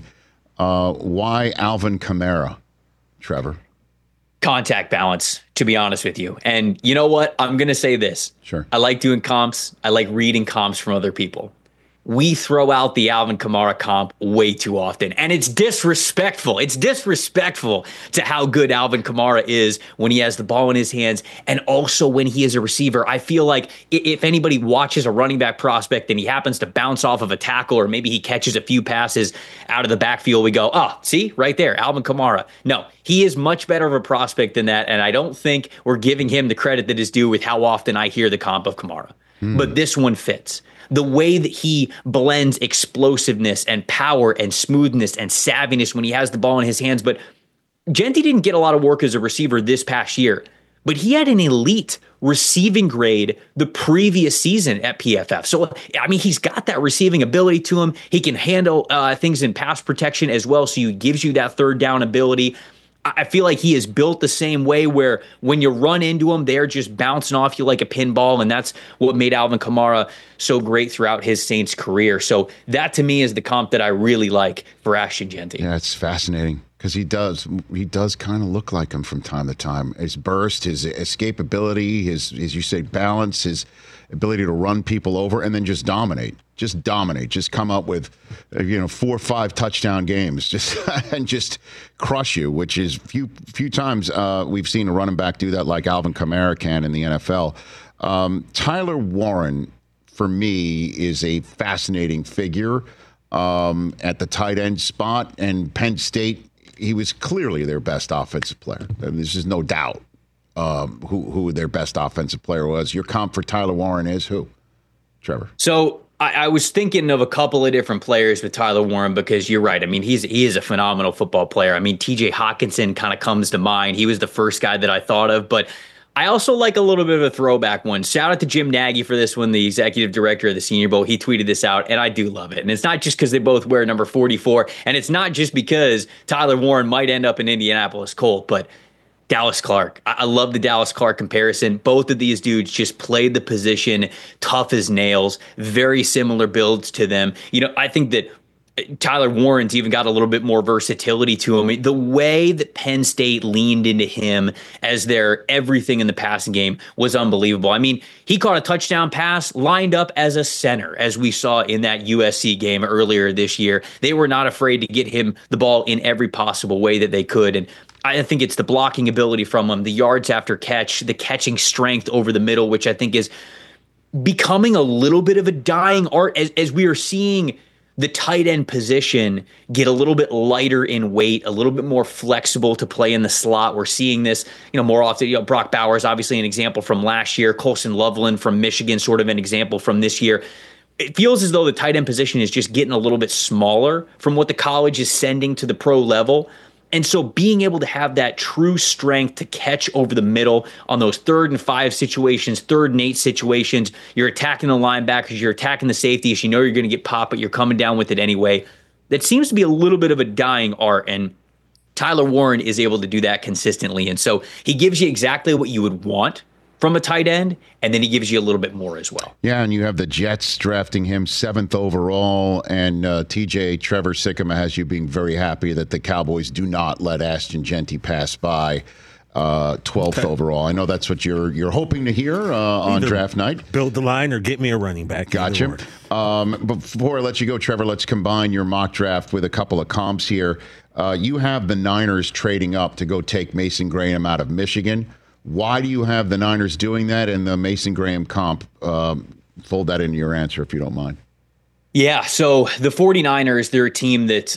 Why Alvin Kamara, Trevor? Contact balance, to be honest with you. And you know what? I'm going to say this. Sure. I like doing comps. I like reading comps from other people. We throw out the Alvin Kamara comp way too often, and it's disrespectful. It's disrespectful to how good Alvin Kamara is when he has the ball in his hands and also when he is a receiver. I feel like if anybody watches a running back prospect and he happens to bounce off of a tackle, or maybe he catches a few passes out of the backfield, we go, oh, see, right there, Alvin Kamara. No, he is much better of a prospect than that, and I don't think we're giving him the credit that is due with how often I hear the comp of Kamara. But this one fits. The way that he blends explosiveness and power and smoothness and savviness when he has the ball in his hands. But Jeanty didn't get a lot of work as a receiver this past year, but he had an elite receiving grade the previous season at PFF. So, I mean, he's got that receiving ability to him. He can handle things in pass protection as well, so he gives you that third down ability. I feel like he is built the same way, where when you run into him, they're just bouncing off you like a pinball, and that's what made Alvin Kamara so great throughout his Saints career. So that, to me, is the comp that I really like for Ashton Jeanty. Yeah, it's fascinating because he does kind of look like him from time to time. His burst, his escapability, his, as you say, balance, his ability to run people over and then just dominate. Just come up with 4 or 5 touchdown games and just crush you, which is few times we've seen a running back do that like Alvin Kamara can in the NFL. Tyler Warren, for me, is a fascinating figure at the tight end spot, and Penn State, he was clearly their best offensive player. There's just no doubt who their best offensive player was. Your comp for Tyler Warren is who, Trevor? So I was thinking of a couple of different players with Tyler Warren, because you're right. I mean, he is a phenomenal football player. I mean, TJ Hawkinson kind of comes to mind. He was the first guy that I thought of, but I also like a little bit of a throwback one. Shout out to Jim Nagy for this one, the executive director of the Senior Bowl. He tweeted this out, and I do love it. And it's not just because they both wear number 44, and it's not just because Tyler Warren might end up in Indianapolis Colt, but Dallas Clark. I love the Dallas Clark comparison. Both of these dudes just played the position tough as nails, very similar builds to them. I think that Tyler Warren's even got a little bit more versatility to him. The way that Penn State leaned into him as their everything in the passing game was unbelievable. I mean, he caught a touchdown pass lined up as a center, as we saw in that USC game earlier this year. They were not afraid to get him the ball in every possible way that they could. And I think it's the blocking ability from him, the yards after catch, the catching strength over the middle, which I think is becoming a little bit of a dying art as we are seeing the tight end position get a little bit lighter in weight, a little bit more flexible to play in the slot. We're seeing this, more often. Brock Bowers, obviously an example from last year. Colson Loveland from Michigan, sort of an example from this year. It feels as though the tight end position is just getting a little bit smaller from what the college is sending to the pro level. And so being able to have that true strength to catch over the middle on those 3rd and 5 situations, 3rd and 8 situations, you're attacking the linebackers, you're attacking the safeties, you're going to get popped, but you're coming down with it anyway. That seems to be a little bit of a dying art, and Tyler Warren is able to do that consistently. And so he gives you exactly what you would want from a tight end, and then he gives you a little bit more as well. Yeah, and you have the Jets drafting him 7th overall, and TJ Trevor Sikkema has you being very happy that the Cowboys do not let Ashton Jeanty pass by 12th overall. I know that's what you're hoping to hear on draft night. Build the line or get me a running back. Gotcha. Before I let you go, Trevor, let's combine your mock draft with a couple of comps here. You have the Niners trading up to go take Mason Graham out of Michigan. Why do you have the Niners doing that? And the Mason Graham comp, fold that into your answer if you don't mind. Yeah, so the 49ers, they're a team that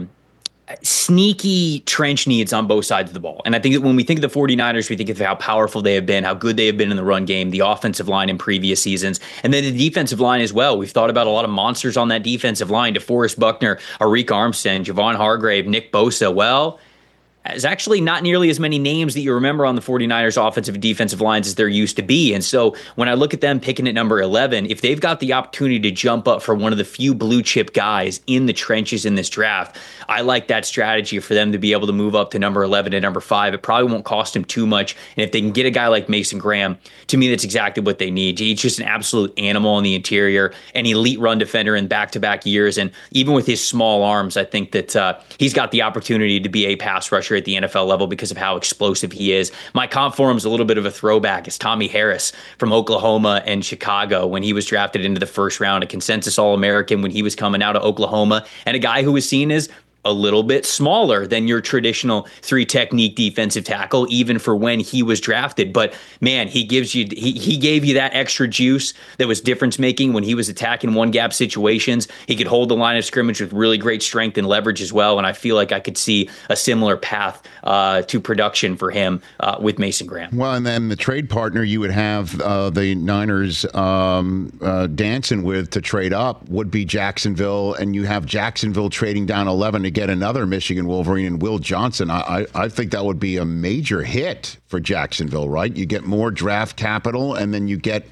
sneaky trench needs on both sides of the ball. And I think that when we think of the 49ers, we think of how powerful they have been, how good they have been in the run game, the offensive line in previous seasons, and then the defensive line as well. We've thought about a lot of monsters on that defensive line: DeForest Buckner, Arik Armstead, Javon Hargrave, Nick Bosa. Well, there's actually not nearly as many names that you remember on the 49ers offensive and defensive lines as there used to be. And so when I look at them picking at number 11, if they've got the opportunity to jump up for one of the few blue chip guys in the trenches in this draft, I like that strategy for them to be able to move up to number 11 and number 5. It probably won't cost them too much. And if they can get a guy like Mason Graham, to me, that's exactly what they need. He's just an absolute animal in the interior, an elite run defender in back-to-back years. And even with his small arms, I think that he's got the opportunity to be a pass rusher at the NFL level because of how explosive he is. My comp for him is a little bit of a throwback. It's Tommy Harris from Oklahoma and Chicago when he was drafted into the first round, a consensus All-American when he was coming out of Oklahoma, and a guy who was seen as a little bit smaller than your traditional 3-technique defensive tackle, even for when he was drafted. But man, he gave you that extra juice that was difference making when he was attacking one gap situations. He could hold the line of scrimmage with really great strength and leverage as well. And I feel like I could see a similar path to production for him with Mason Graham. Well, and then the trade partner you would have the Niners dancing with to trade up would be Jacksonville, and you have Jacksonville trading down 11 to get another Michigan Wolverine and Will Johnson. I think that would be a major hit for Jacksonville, right? You get more draft capital, and then you get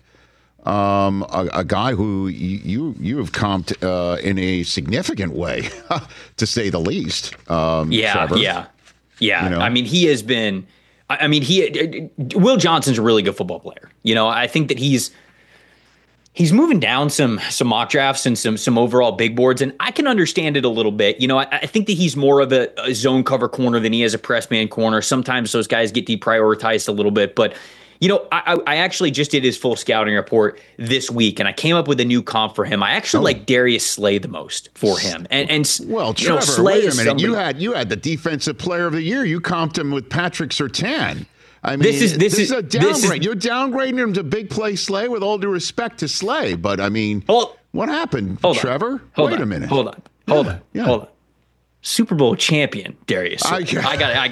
a guy who you have comped in a significant way, to say the least. Trevor. Yeah. You know? I mean, he has been. I mean, Will Johnson's a really good football player. I think that he's moving down some mock drafts and some overall big boards, and I can understand it a little bit. I think that he's more of a zone cover corner than he is a press man corner. Sometimes those guys get deprioritized a little bit, but I actually just did his full scouting report this week, and I came up with a new comp for him. I actually like Darius Slay the most for him. Well, Trevor, Slay wait a minute. You had the defensive player of the year. You comped him with Patrick Surtain. I mean, this is a downgrade. You're downgrading him to big play Slay, with all due respect to Slay. But I mean, what happened, Trevor? Wait a minute. Hold on. Super Bowl champion Darius. I just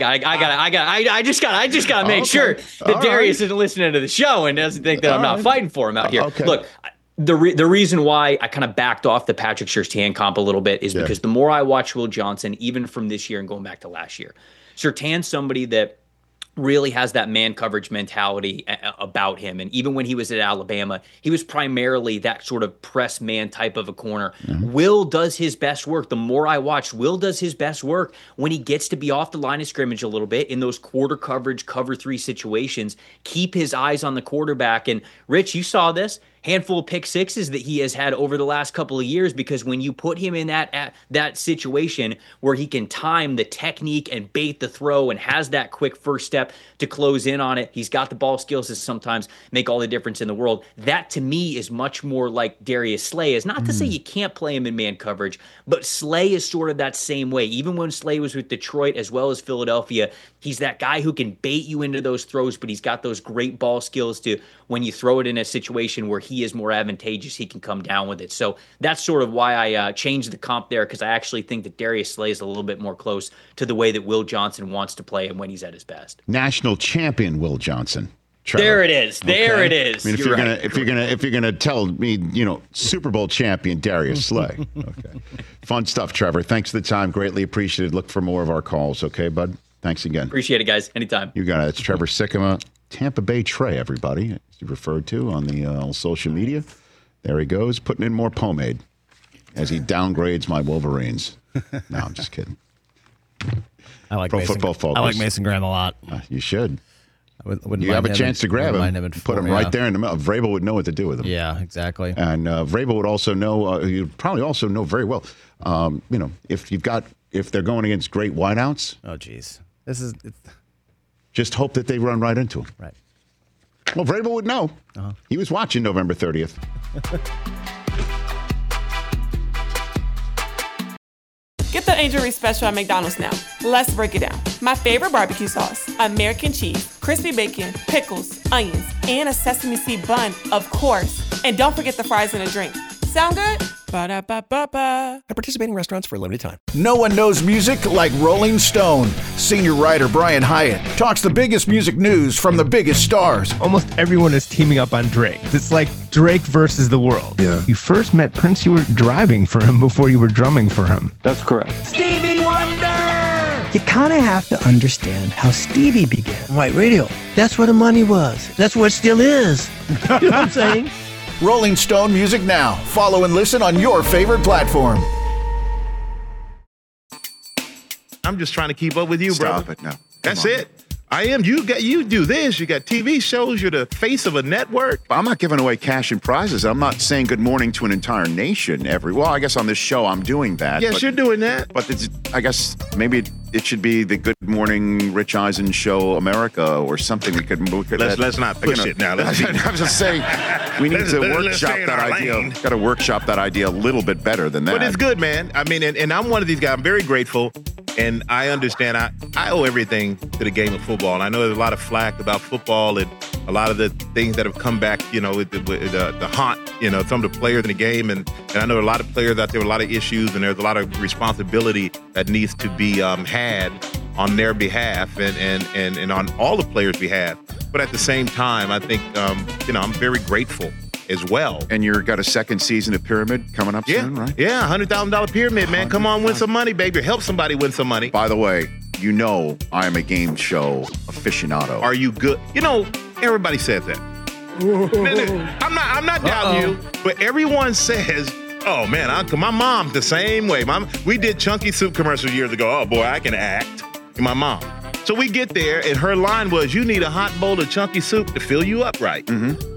got to make sure that Darius isn't listening to the show and doesn't think that I'm not fighting for him out here. Okay. Look, the reason why I kind of backed off the Patrick Surtain comp a little bit is because the more I watch Will Johnson, even from this year and going back to last year, Surtain's somebody that really has that man coverage mentality about him. And even when he was at Alabama, he was primarily that sort of press man type of a corner. Mm-hmm. Will does his best work. The more I watch, Will does his best work when he gets to be off the line of scrimmage a little bit in those quarter coverage, cover 3 situations, keep his eyes on the quarterback. And Rich, you saw this. handful of pick sixes that he has had over the last couple of years, because when you put him in that situation where he can time the technique and bait the throw and has that quick first step to close in on it, he's got the ball skills to sometimes make all the difference in the world. That to me is much more like Darius Slay. Is not to say you can't play him in man coverage, but Slay is sort of that same way. Even when Slay was with Detroit as well as Philadelphia, he's that guy who can bait you into those throws, but he's got those great ball skills to, when you throw it in a situation where he is more advantageous, he can come down with it. So that's sort of why I changed the comp there, because I actually think that Darius Slay is a little bit more close to the way that Will Johnson wants to play him when he's at his best. National champion Will Johnson. Trevor. There it is. There it is. I mean, if you're gonna tell me, Super Bowl champion Darius Slay. Okay. Fun stuff, Trevor. Thanks for the time. Greatly appreciated. Look for more of our calls. Okay, bud. Thanks again. Appreciate it, guys. Anytime. You got it. It's Trevor Sikkema, Tampa Bay Trey, everybody, as he referred to on the social media. There he goes, putting in more pomade as he downgrades my Wolverines. No, I'm just kidding. I like Pro Football Focus. I like Mason Graham a lot. You should. You have a chance to grab him, put him right there in the middle. Vrabel would know what to do with him. Yeah, exactly. And Vrabel would also know. You'd probably also know very well. If they're going against great wideouts. Oh, geez, just hope that they run right into him. Right. Well, Vrabel would know. Uh-huh. He was watching November 30th. Get the Angel Reese special at McDonald's now. Let's break it down. My favorite barbecue sauce, American cheese, crispy bacon, pickles, onions, and a sesame seed bun, of course. And don't forget the fries and a drink. Sound good? Ba-da-ba-ba-ba. At participating restaurants for a limited time. No one knows music like Rolling Stone. Senior writer Brian Hyatt talks the biggest music news from the biggest stars. Almost everyone is teaming up on Drake. It's like Drake versus the world. Yeah. You first met Prince, you were driving for him before you were drumming for him. That's correct. Stevie Wonder! You kind of have to understand how Stevie began. White radio. That's where the money was. That's where it still is. You know what I'm saying? Rolling Stone Music Now. Follow and listen on your favorite platform. I'm just trying to keep up with you, bro. Stop it now. That's it. I am. You do this. You got TV shows. You're the face of a network. I'm not giving away cash and prizes. I'm not saying good morning to an entire nation well, I guess on this show I'm doing that. Yes, you're doing that. But I guess maybe it should be the Good Morning Rich Eisen Show America or something. Let's not push it now. I'm just saying we need to workshop that idea. Got to workshop that idea a little bit better than that. But it's good, man. I mean, and I'm one of these guys. I'm very grateful. And I understand I owe everything to the game of football. And I know there's a lot of flack about football and a lot of the things that have come back, with the haunt, some of the players in the game. And I know a lot of players out there with a lot of issues, and there's a lot of responsibility that needs to be had on their behalf and on all the players' behalf. But at the same time, I think, I'm very grateful as well. And you've got a second season of Pyramid coming up soon, right? Yeah, $100,000 Pyramid, man. Come on, win some money, baby. Help somebody win some money. By the way, I am a game show aficionado. Are you good? Everybody says that. I'm not doubting you, but everyone says, oh, man, my mom's the same way. We did Chunky Soup commercials years ago. Oh, boy, I can act. My mom. So we get there, and her line was, you need a hot bowl of Chunky Soup to fill you up right. Mm-hmm.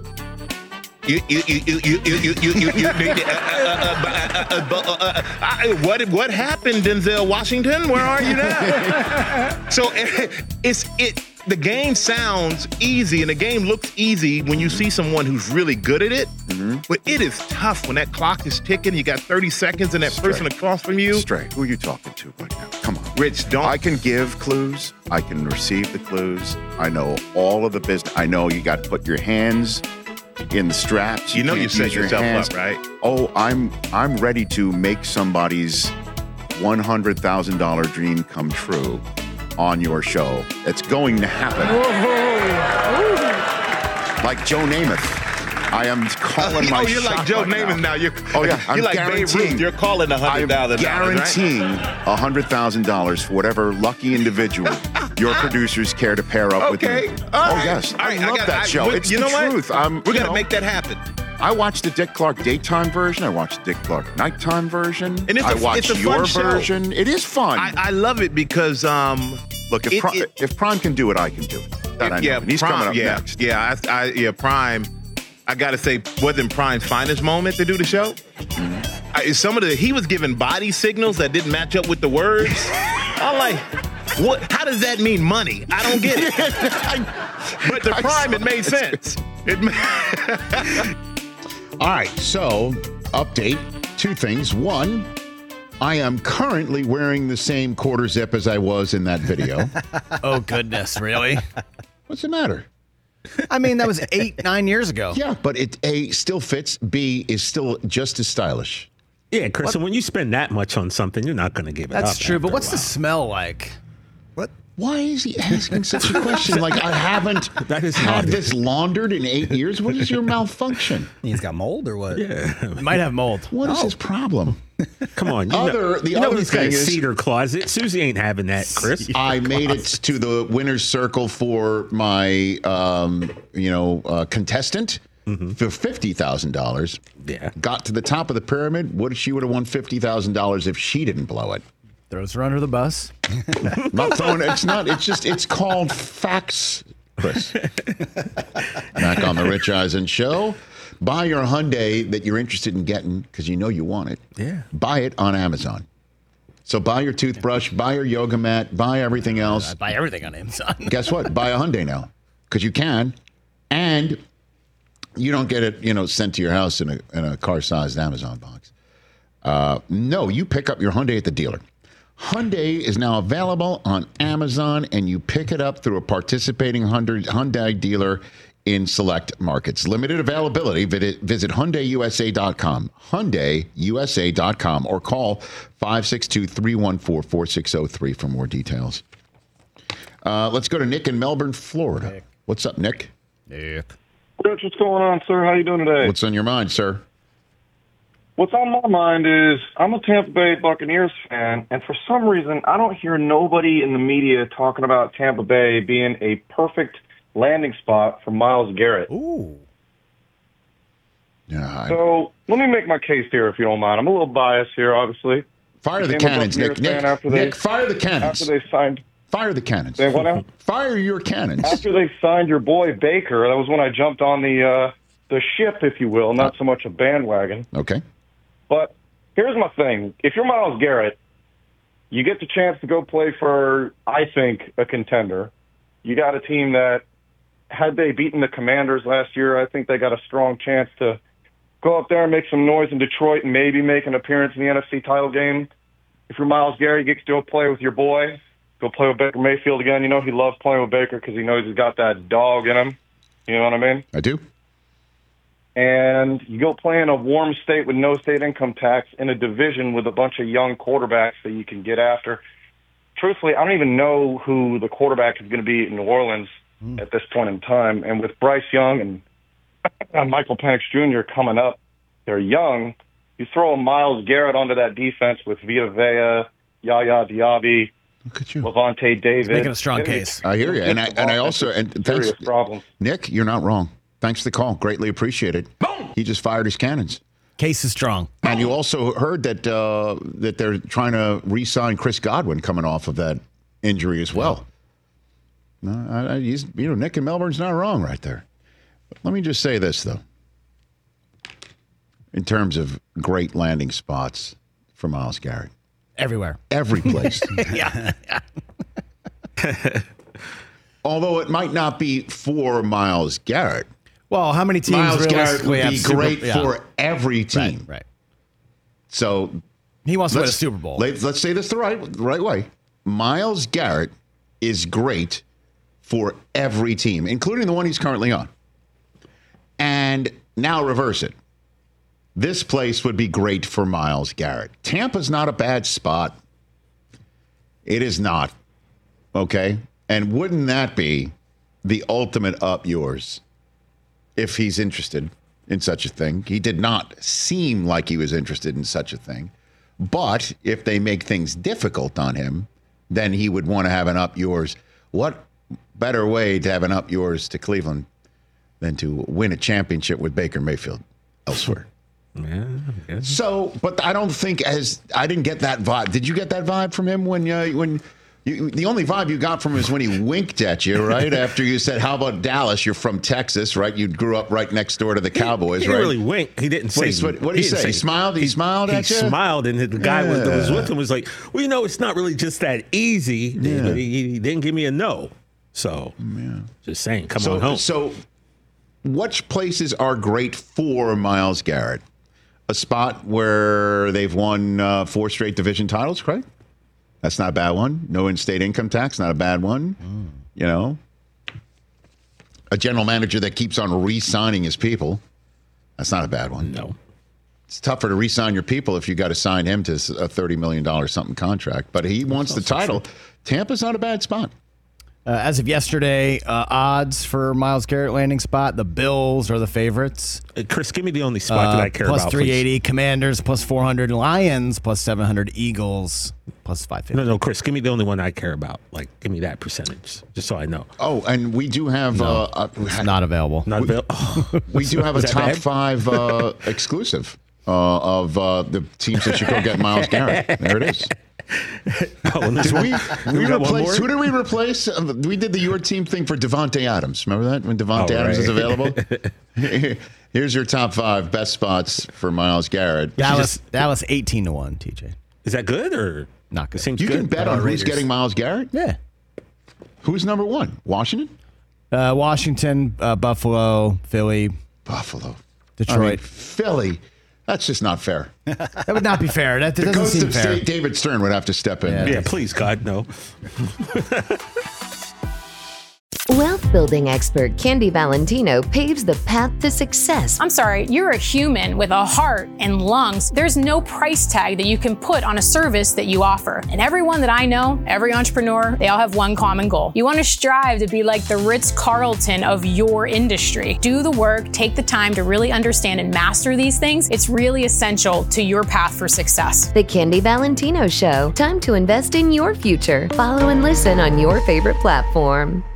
What happened, Denzel Washington? Where are you now? So the game sounds easy, and the game looks easy when you see someone who's really good at it. Mm-hmm. But it is tough when that clock is ticking. You got 30 seconds, and that person across from you. Straight. Who are you talking to right now? Come on, Rich. Don't. I can give clues. I can receive the clues. I know all of the business. I know you got to put your hands in the straps. You set yourself up, right? Oh, I'm ready to make somebody's $100,000 dream come true on your show. It's going to happen. Like Joe Namath. I am calling my shot. You're like Joe Namath now. You're like Babe Ruth. You're calling $100,000. I'm guaranteeing $100,000 for whatever lucky individual your producers care to pair up with me. All right. Yes. I love that show. It's the truth. We're going to make that happen. I watched the Dick Clark daytime version. I watched the Dick Clark nighttime version. And I watched your version. It is fun. I love it because look, if Prime can do it, I can do it. That I know. And he's coming up next. Yeah, Prime. I got to say, wasn't Prime's finest moment to do the show. He was giving body signals that didn't match up with the words. I'm like, what? How does that mean money? I don't get it. But to Prime, it made sense. All right, so update, 2 things. 1, I am currently wearing the same quarter zip as I was in that video. Oh, goodness, really? What's the matter? I mean, that was 8-9 years ago. Yeah, but it A, still fits, B, is still just as stylish. Yeah, Chris, and when you spend that much on something, you're not going to give it up. That's true, but what's the smell like? Why is he asking such a question? Like, I haven't had this laundered in 8 years. What is your malfunction? He's got mold or what? Yeah. Might have mold. What is his problem? Come on. The other he's got thing a is, cedar closet. Susie ain't having that, Chris. I made it to the winner's circle for my, contestant for $50,000. Yeah. Got to the top of the pyramid. She would have won $50,000 if she didn't blow it. Throws her under the bus. Not throwing. It's called facts, Chris. Back on the Rich Eisen Show. Buy your Hyundai that you're interested in getting because you know you want it. Yeah. Buy it on Amazon. So buy your toothbrush, buy your yoga mat, buy everything else. I buy everything on Amazon. Guess what? Buy a Hyundai now because you can, and you don't get it, sent to your house in a car-sized Amazon box. No, you pick up your Hyundai at the dealer. Hyundai is now available on Amazon, and you pick it up through a participating Hyundai dealer in select markets. Limited availability. Visit HyundaiUSA.com. HyundaiUSA.com or call 562-314-4603 for more details. Let's go to Nick in Melbourne, Florida. What's up, Nick? Rich, what's going on, sir? How you doing today? What's on your mind, sir? What's on my mind is I'm a Tampa Bay Buccaneers fan, and for some reason, I don't hear nobody in the media talking about Tampa Bay being a perfect landing spot for Myles Garrett. Ooh. Yeah. So let me make my case here, if you don't mind. I'm a little biased here, obviously. Fire the cannons, Nick. Nick, fire the cannons. After they signed. Fire the cannons. Say what now? Fire your cannons. After they signed your boy Baker, that was when I jumped on the ship, if you will, not so much a bandwagon. Okay. But here's my thing. If you're Myles Garrett, you get the chance to go play for, I think, a contender. You got a team that, had they beaten the Commanders last year, I think they got a strong chance to go up there and make some noise in Detroit and maybe make an appearance in the NFC title game. If you're Myles Garrett, you get to go play with your boy. Go play with Baker Mayfield again. You know he loves playing with Baker because he knows he's got that dog in him. You know what I mean? I do. And you go play in a warm state with no state income tax in a division with a bunch of young quarterbacks that you can get after. Truthfully, I don't even know who the quarterback is going to be in New Orleans at this point in time. And with Bryce Young and Michael Penix Jr. coming up, they're young. You throw a Myles Garrett onto that defense with Vita Vea, Yaya Diaby, Levante David. Making a strong case. I hear you. And I also, thanks, problem. Nick, you're not wrong. Thanks for the call. Greatly appreciate it. Boom! He just fired his cannons. Case is strong. And you also heard that that they're trying to re-sign Chris Godwin coming off of that injury as well. No, Nick in Melbourne's not wrong right there. Let me just say this, though. In terms of great landing spots for Myles Garrett. Everywhere. Every place. Yeah. Although it might not be for Myles Garrett. Well, how many teams Myles Garrett would have be great for every team. Right. So he wants to win a Super Bowl. Let's say this the right way. Myles Garrett is great for every team, including the one he's currently on. And now reverse it. This place would be great for Myles Garrett. Tampa's not a bad spot. It is not. Okay? And wouldn't that be the ultimate up yours if he's interested in such a thing? He did not seem like he was interested in such a thing. But if they make things difficult on him, then he would want to have an up yours. What better way to have an up yours to Cleveland than to win a championship with Baker Mayfield elsewhere? Yeah. So, but I don't think I didn't get that vibe. Did you get that vibe from him when The only vibe you got from him is when he winked at you, right? After you said, how about Dallas? You're from Texas, right? You grew up right next door to the Cowboys, he right? He didn't really wink. He didn't say. What did he say? He smiled? He smiled at you? He smiled, and the guy that was with him was like, well, it's not really just that easy. Yeah. He didn't give me a no. So, just saying, come on home. So, which places are great for Myles Garrett? A spot where they've won 4 straight division titles, Craig? That's not a bad one. No in-state income tax, not a bad one. A general manager that keeps on re-signing his people. That's not a bad one. No. It's tougher to re-sign your people if you got to sign him to a $30 million something contract. But he wants the title. True. Tampa's not a bad spot. As of yesterday, odds for Myles Garrett landing spot, the Bills are the favorites. Chris, give me the only spot that I care plus about. Plus 380, please. Commanders plus 400, Lions plus 700, Eagles plus 550. No, Chris, give me the only one I care about. Like, give me that percentage, just so I know. Oh, and we do have... it's not available. Not available. We do have a top 5 exclusive of the teams that should go get Myles Garrett. There it is. Did we replace? Who did we replace? We did the Your Team thing for Devontae Adams. Remember that when Devontae Adams is available? Here's your top 5 best spots for Myles Garrett. Dallas 18-1. TJ, is that good or not good? You can bet on who's getting Myles Garrett. Yeah. Who's number 1? Washington. Washington, Buffalo, Philly, Detroit, Philly. That's just not fair. That would not be fair. That doesn't ghost seem of fair. State, David Stern would have to step in. Yeah, please, God, no. Wealth building expert Candy Valentino paves the path to success. I'm sorry, you're a human with a heart and lungs. There's no price tag that you can put on a service that you offer. And everyone that I know, every entrepreneur, they all have one common goal. You want to strive to be like the Ritz-Carlton of your industry. Do the work, take the time to really understand and master these things. It's really essential to your path for success. The Candy Valentino Show. Time to invest in your future. Follow and listen on your favorite platform.